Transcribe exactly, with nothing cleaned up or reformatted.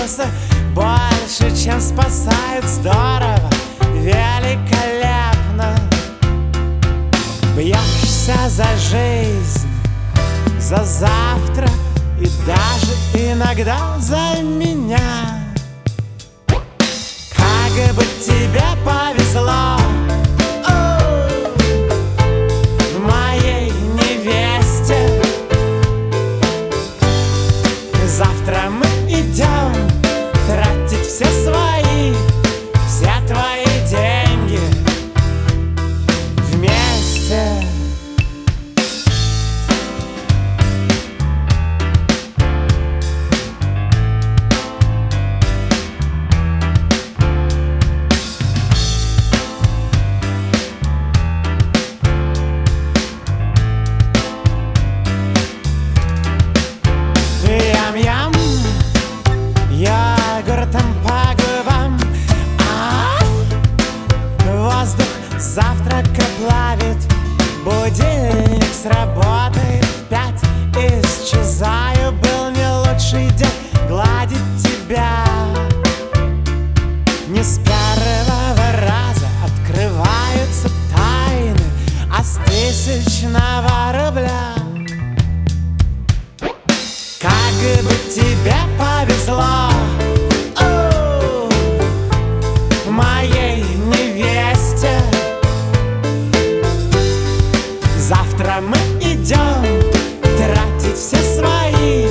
вкуса больше, чем спасают. Здорово, великолепно. Бьешься за жизнь, за завтра и даже иногда за меня. Как бы тебе повезло моей невесте. Завтра мы идем тратить все свои, все твои деньги вместе. Ям-ям, йогуртом по губам. А воздух завтрака плавит. Будильник сработает в пять. Исчезаю, был не лучший день гладить тебя. Не с первого раза открываются тайны, а с тысячного рубля. Как бы тебе повезло о, моей невесте. Завтра мы идем тратить все свои,